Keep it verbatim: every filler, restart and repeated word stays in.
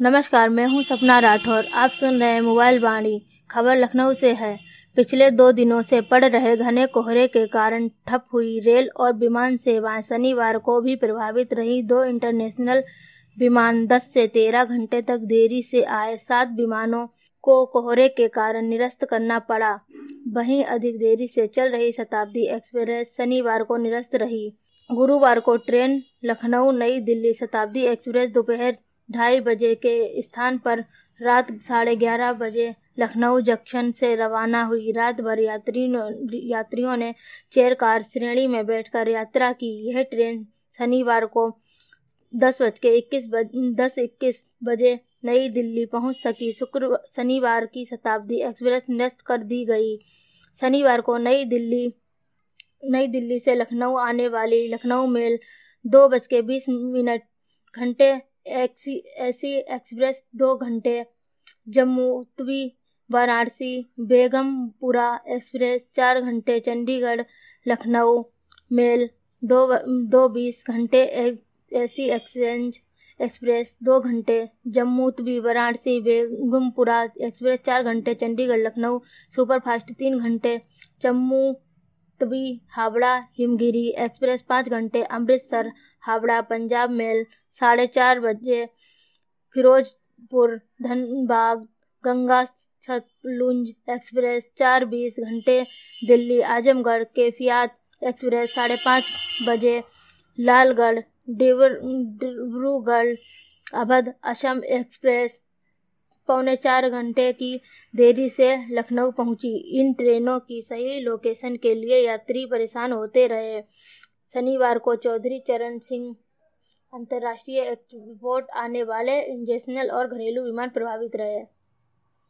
नमस्कार, मैं हूं सपना राठौर। आप सुन रहे हैं मोबाइल वाणी। खबर लखनऊ से है। पिछले दो दिनों से पड़ रहे घने कोहरे के कारण ठप हुई रेल और विमान सेवाएं शनिवार को भी प्रभावित रही। दो इंटरनेशनल विमान दस से तेरह घंटे तक देरी से आए। सात विमानों को कोहरे के कारण निरस्त करना पड़ा। वहीं अधिक देरी से चल रही शताब्दी एक्सप्रेस शनिवार को निरस्त रही। गुरुवार को ट्रेन लखनऊ नई दिल्ली शताब्दी एक्सप्रेस दोपहर ढाई बजे के स्थान पर रात साढ़े ग्यारह बजे लखनऊ जंक्शन से रवाना हुई। रात भर यात्रियों यात्रियों ने चेयर कार श्रेणी में बैठकर यात्रा की। यह ट्रेन शनिवार को दस बज के इक्कीस दस इक्कीस बजे नई दिल्ली पहुंच सकी। शुक्र शनिवार की शताब्दी एक्सप्रेस निरस्त कर दी गई। शनिवार को नई दिल्ली नई दिल्ली से लखनऊ आने वाली लखनऊ मेल दो बज के बीस मिनट घंटे एसी एसी एक्सप्रेस दो घंटे, जम्मू तवी वाराणसी बेगमपुरा एक्सप्रेस चार घंटे, चंडीगढ़ लखनऊ मेल दो दो बीस घंटे, एसी एक्सचेंज एक्सप्रेस दो घंटे, जम्मू तवी वाराणसी बेगमपुरा एक्सप्रेस चार घंटे, चंडीगढ़ लखनऊ सुपरफास्ट तीन घंटे, जम्मू तवी हावड़ा हिमगिरी एक्सप्रेस पाँच घंटे, अमृतसर हावड़ा पंजाब मेल साढ़े चार बजे, फिरोजपुर धनबाद गंगा सतलुज एक्सप्रेस चार बीस घंटे, दिल्ली आजमगढ़ कैफियत एक्सप्रेस साढ़े पाँच बजे, लालगढ़ डिब्रूगढ़ अवध असम एक्सप्रेस पौने चार घंटे की देरी से लखनऊ पहुंची। इन ट्रेनों की सही लोकेशन के लिए यात्री परेशान होते रहे। शनिवार को चौधरी चरण सिंह अंतर्राष्ट्रीय एयरपोर्ट आने वाले इंटरनेशनल और घरेलू विमान प्रभावित रहे।